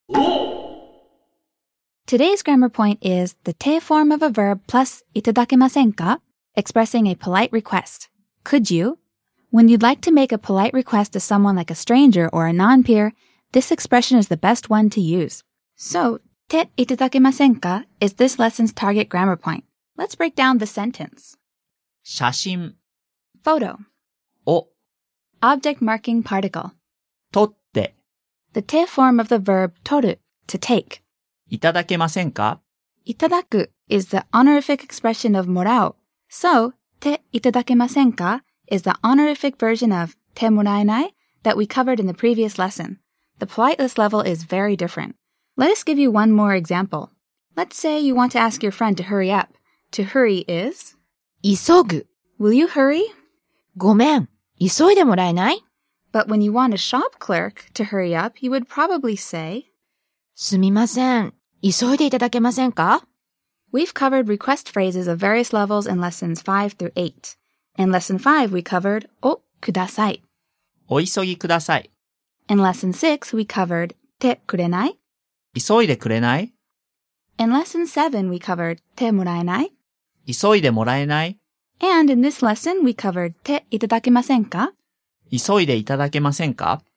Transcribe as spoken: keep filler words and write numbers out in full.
Today's grammar point is the te form of a verb plus itadakemasen ka, expressing a polite request. Could you? When you'd like to make a polite request to someone like a stranger or a non-peer, this expression is the best one to use. So, te itadakemasen ka is this lesson's target grammar point. Let's break down the sentence. 写真 Photo. を Object marking particle. 取って The te form of the verb toru, to take. いただけませんか Itadaku is the honorific expression of morao. So, te itadakemasen ka is the honorific version of te moraenai that we covered in the previous lesson. The politeness level is very different. Let us give you one more example. Let's say you want to ask your friend to hurry up. To hurry is 急ぐ。 Will you hurry? ごめん。急いでもらえない But when you want a shop clerk to hurry up, you would probably say すみません。急いでいただけませんか We've covered request phrases of various levels in lessons five through eight. In lesson five, we covered おください. お急ぎください In lesson six, we covered てくれない? 急いでくれない In lesson seven, we covered てもらえない? 急いでもらえない And in this lesson, we covered ていただけませんか? 急いでいただけませんか